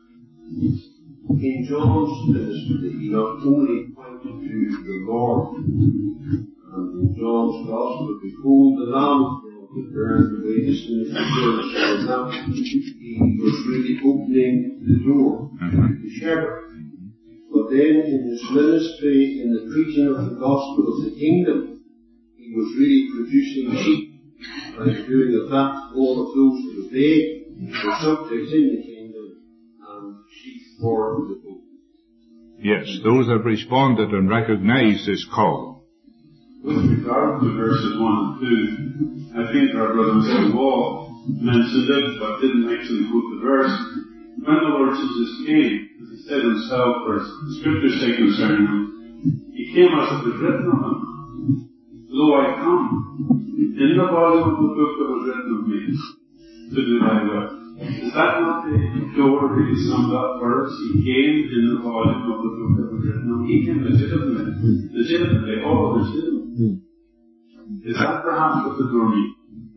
in John's ministry, he not only pointed to the Lord, and in John's Gospel, behold the Lamb of God learned the way this ministry service was not. He was really opening the door to the shepherd. But then in his ministry, in the preaching of the gospel of the kingdom, he was really producing sheep by doing of that all of those that obey the subjects in the kingdom and sheep for the fold. Yes, those that responded and recognized his call. With regard to verses one and two, I think our brother Mister Wall mentioned it, but didn't actually quote the verse. When the Lord Jesus came, as he said himself, or the scriptures say concerning him, he came as it was written of him. Lo, I come, in the volume of the book that was written of me, to do thy will. Is that not the door really summed up verse? He came in the volume of the book that was written of him. He came legitimately, legitimately, all legitimate. Is that perhaps what the door means?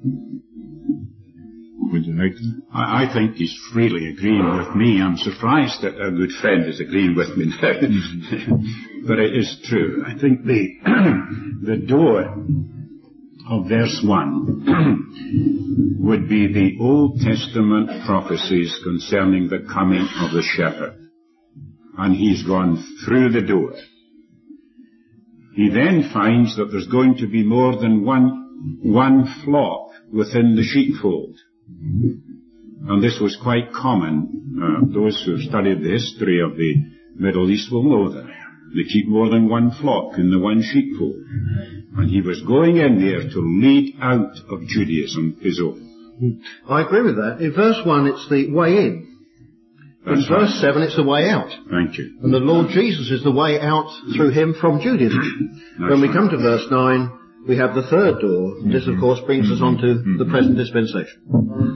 Would you like to? I, I think he's freely agreeing with me. I'm surprised that a good friend is agreeing with me now. But it is true. I think the, the door of verse one would be the Old Testament prophecies concerning the coming of the shepherd. And he's gone through the door. He then finds that there's going to be more than one, one flock within the sheepfold. And this was quite common. Uh, those who have studied the history of the Middle East will know that. They keep more than one flock in the one sheepfold. And he was going in there to lead out of Judaism his own. I agree with that. In verse one, it's the way in. That's in verse right. seven, it's the way out. Thank you. And the Lord Jesus is the way out through him from Judaism. When we right. come to verse nine, we have the third door. And this, of course, brings us on to the present dispensation.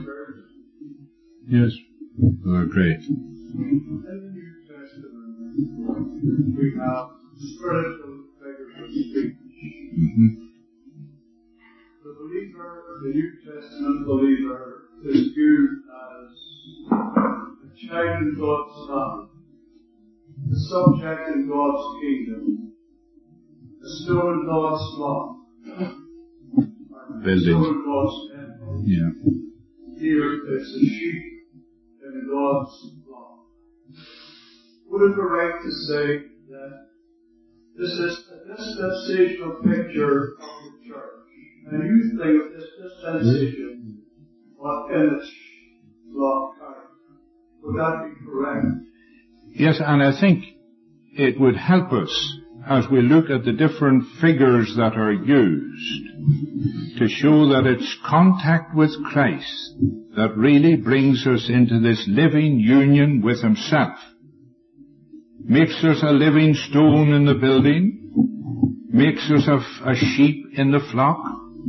Yes. Oh, great. In the New Testament, we have spiritual figures of speech. Mm-hmm. The believer, the New Testament believer, is viewed as a child in God's family, a subject in God's kingdom, a stone in God's flock, a Building. stone in God's temple. Yeah. Here it's a sheep in God's flock. Would it be right to say that this is a dispensational picture of the church? And you think of this dispensation what in its flock character. Would that be correct? Yes, and I think it would help us as we look at the different figures that are used to show that it's contact with Christ that really brings us into this living union with himself. Makes us a living stone in the building, makes us a, a sheep in the flock,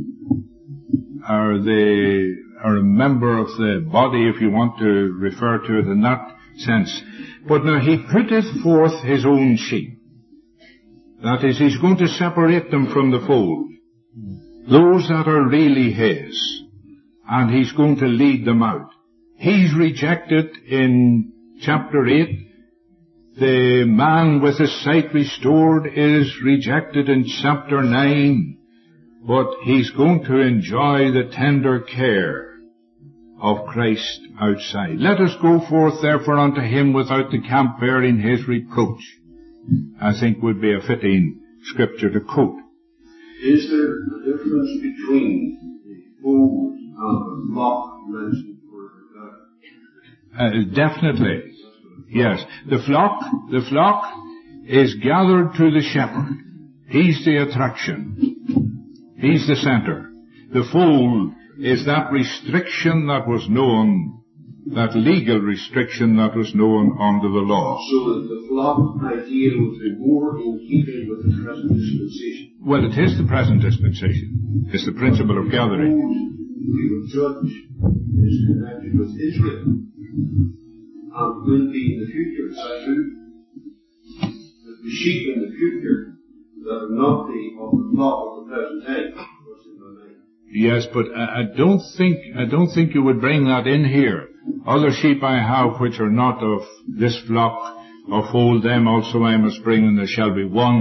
or, the, or a member of the body, if you want to refer to it in that sense. But now he putteth forth his own sheep. That is, he's going to separate them from the fold. Those that are really his. And he's going to lead them out. He's rejected in chapter eight. The man with his sight restored is rejected in chapter nine. But he's going to enjoy the tender care of Christ outside. Let us go forth therefore unto him without the camp bearing his reproach, I think would be a fitting scripture to quote. Is there a difference between the fold and the flock mentioned for the Uh, definitely. Yes. The flock, the flock is gathered to the shepherd. He's the attraction. He's the center. The fold is that restriction that was known, that legal restriction that was known under the law. So that the flock idea would be more in keeping with the present dispensation. Well, it is the present dispensation. It's the principle of gathering. We will judge is connected with Israel and will be in the future. Is that true? That the sheep in the future that are not the of the flock of the present time. What's in my mind? Yes, but I, I don't think I don't think you would bring that in here. Other sheep I have which are not of this flock, of fold them also I must bring, and there shall be one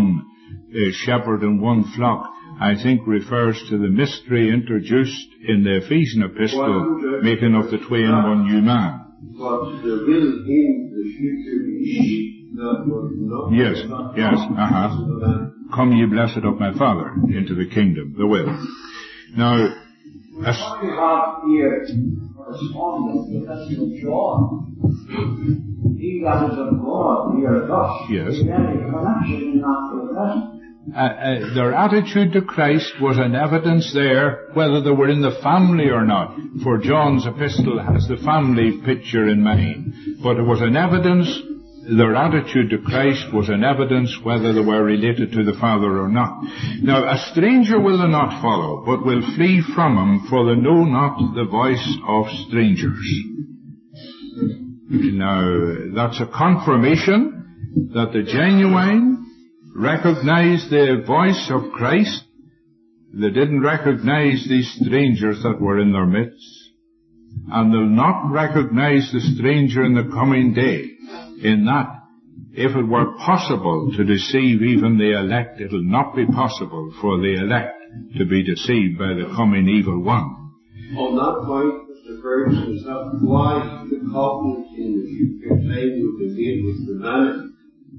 uh, shepherd in one flock, I think refers to the mystery introduced in the Ephesian epistle, making of the twain one new man. But there will in the future be sheep that will not... Yes, yes, uh-huh. Come ye blessed of my Father into the kingdom, the will. Now, as what we have here corresponds with this of John. He that is of God, here thus. Yes. The very connection in that to the present. Uh, uh, their attitude to Christ was an evidence there whether they were in the family or not. For John's epistle has the family picture in mind. But it was an evidence, their attitude to Christ was an evidence whether they were related to the Father or not. Now, a stranger will they not follow, but will flee from him, for they know not the voice of strangers. Now, that's a confirmation that the genuine recognized the voice of Christ. They didn't recognize these strangers that were in their midst. And they'll not recognize the stranger in the coming day, in that if it were possible to deceive even the elect, it'll not be possible for the elect to be deceived by the coming evil one. On that point, Mister Ferguson, is that why the covenant in the future time will be made with humanity?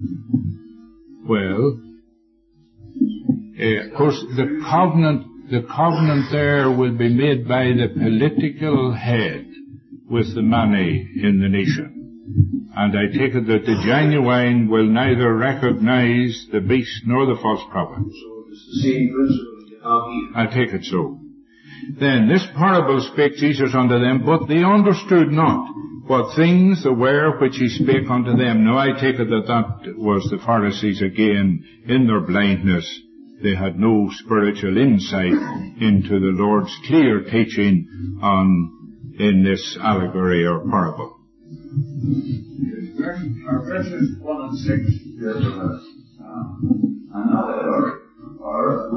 Well, uh, of course, the covenant, the covenant there will be made by the political head with the money in the nation. And I take it that the genuine will neither recognize the beast nor the false prophet. So it's the same principle you have here. I take it so. Then this parable spake Jesus unto them, but they understood not what things there were which he spake unto them. Now I take it that that was the Pharisees again, in their blindness. They had no spiritual insight into the Lord's clear teaching on, in this allegory or parable. Our verses one and six deal with uh, another or, or,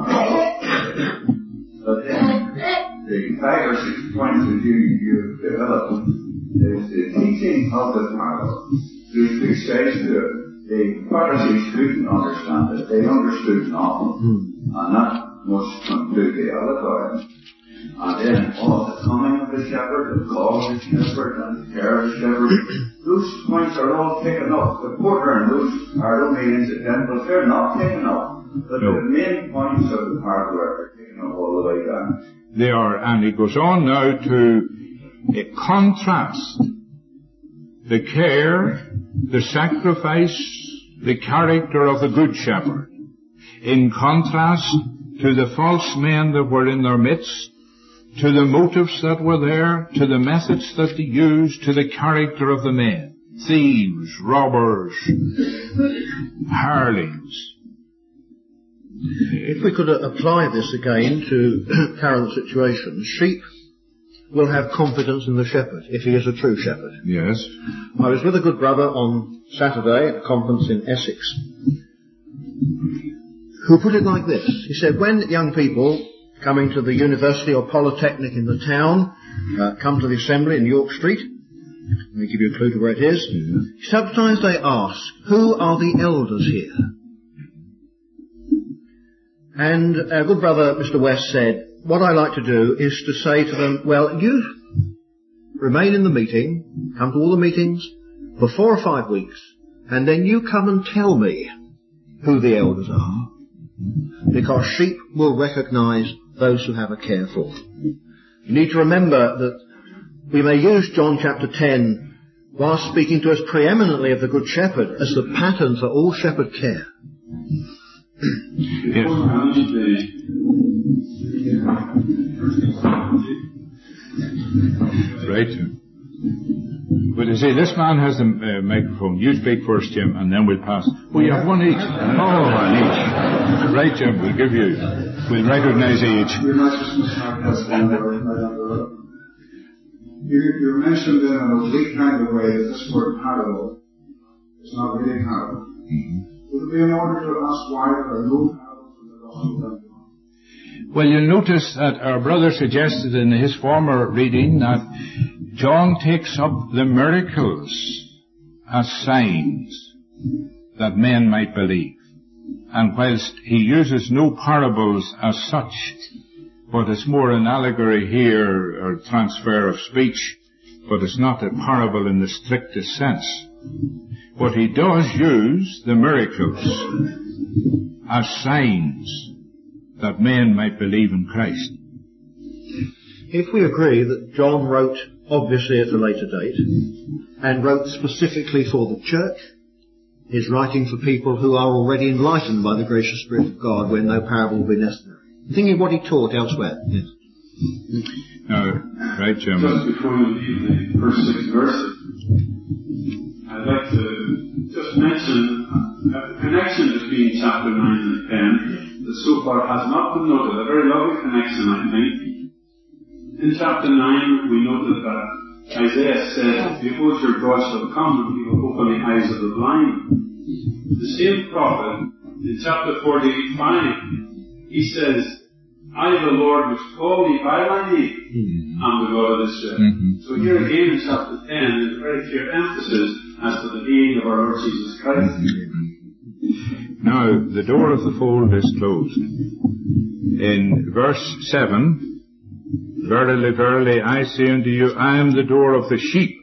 but then the five or six points that you, you developed is the teaching of the parable. There's two sides to it. The Pharisees couldn't understand it. They understood nothing. And that must conclude the allegory. And then all of the coming of the shepherd, the call of the shepherd, and the care of the shepherd, those points are all taken up. The quarter and those are only incidental. They're not taken up. But no. The main points of the parable are taken up all the way down. They are, and he goes on now to uh, contrast the care, the sacrifice, the character of the good shepherd, in contrast to the false men that were in their midst, to the motives that were there, to the methods that they used, to the character of the men. Thieves, robbers, hirelings. If we could uh, apply this again to current situations, sheep will have confidence in the shepherd, if he is a true shepherd. Yes. I was with a good brother on Saturday at a conference in Essex, who put it like this. He said, when young people coming to the university or polytechnic in the town uh, come to the assembly in York Street, let me give you a clue to where it is, mm-hmm. Sometimes they ask, who are the elders here? And our good brother, Mister West, said, what I like to do is to say to them, well, you remain in the meeting, come to all the meetings for four or five weeks, and then you come and tell me who the elders are, because sheep will recognize those who have a care for them. You need to remember that we may use John chapter ten, whilst speaking to us preeminently of the Good Shepherd, as the pattern for all shepherd care. Yes. Right. But you see, this man has the uh, microphone. You speak first, Jim, and then we'll pass. We have one each. Oh, one each. Right, Jim, we'll give you. We'll recognize each. You, you mentioned in an oblique kind of way that this word parable is not really parable. Mm-hmm. Would it be in order to ask why there are no parables in the Gospel of John? Well, you'll notice that our brother suggested in his former reading that John takes up the miracles as signs that men might believe. And whilst he uses no parables as such, but it's more an allegory here, or transfer of speech, but it's not a parable in the strictest sense. But he does use the miracles as signs that men might believe in Christ. If we agree that John wrote obviously at a later date, and wrote specifically for the church, is writing for people who are already enlightened by the gracious Spirit of God, when no parable will be necessary. Thinking what he taught elsewhere. Yes. Now, right, Jim. Just before we leave the first six verses, I'd like to just mention a connection between chapter nine and ten that so far has not been noted. A very lovely connection, I think. In chapter nine, we noted that Isaiah said, "Behold, your God shall come, and he will open the eyes of the blind." The same prophet, in chapter forty-five, he says, "I, the Lord, which called thee by thy name, mm-hmm. am the God of Israel." Mm-hmm. So here again in chapter ten, there's a very clear emphasis as to the being of our Lord Jesus Christ. Mm-hmm. Now, the door of the fold is closed. In verse seven, "Verily, verily, I say unto you, I am the door of the sheep."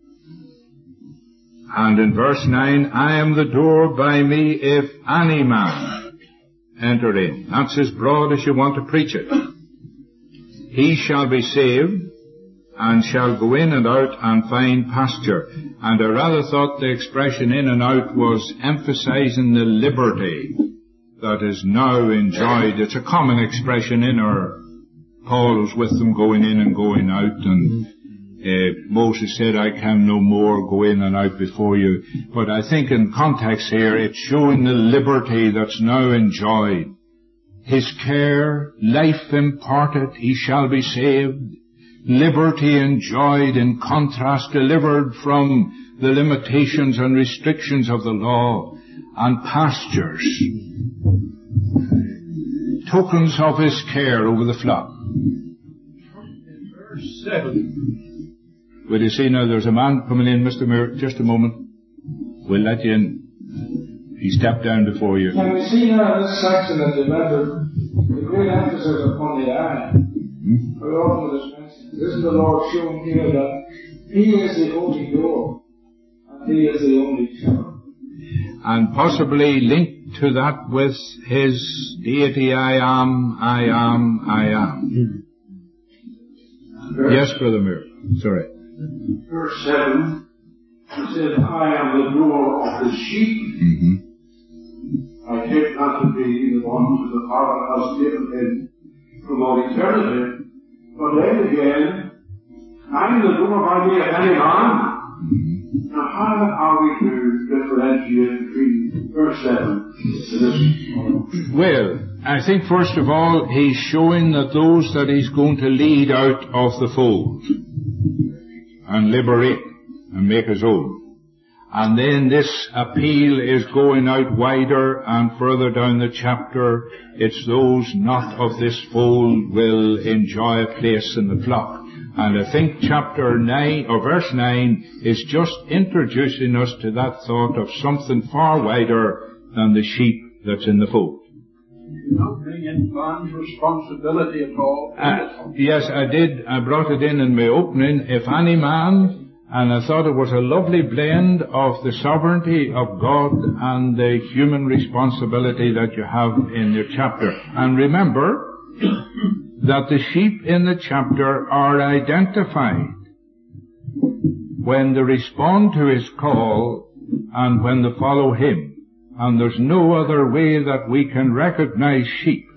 And in verse nine, "I am the door, by me if any man enter in." That's as broad as you want to preach it. "He shall be saved, and shall go in and out and find pasture." And I rather thought the expression "in and out" was emphasizing the liberty that is now enjoyed. It's a common expression in our Paul was with them going in and going out, and uh, Moses said, "I can no more go in and out before you." But I think in context here, it's showing the liberty that's now enjoyed. His care, life imparted, he shall be saved. Liberty enjoyed, in contrast, delivered from the limitations and restrictions of the law, and pastures. Tokens of his care over the flock. Verse seven. Will you see now, there's a man coming in, Mister Muir, just a moment. We'll let you in. He stepped down before you. Can we see now in this section that the method, the great emphasis upon the eye? Hmm? Very often with this message, isn't the Lord showing here that he is the only door, and he is the only shepherd? And possibly linked to that with his deity, I am, I am, I am. Hmm. Yes, Brother Muir. Sorry. Verse seven, it says, "I am the door of the sheep." Mm-hmm. I take not to be the one who the Father has given him from all eternity. But then again, I am the door by me of any man. Mm-hmm. Now how are we to differentiate between verse seven and this? Well, I think first of all, he's showing that those that he's going to lead out of the fold and liberate and make his own. And then this appeal is going out wider, and further down the chapter, it's those not of this fold will enjoy a place in the flock. And I think chapter nine, or verse nine, is just introducing us to that thought of something far wider than the sheep that's in the fold. You don't bring in man's responsibility at all. Uh, yes, I did. I brought it in in my opening. If any man, and I thought it was a lovely blend of the sovereignty of God and the human responsibility that you have in your chapter. And remember that the sheep in the chapter are identified when they respond to his call and when they follow him. And there's no other way that we can recognize sheep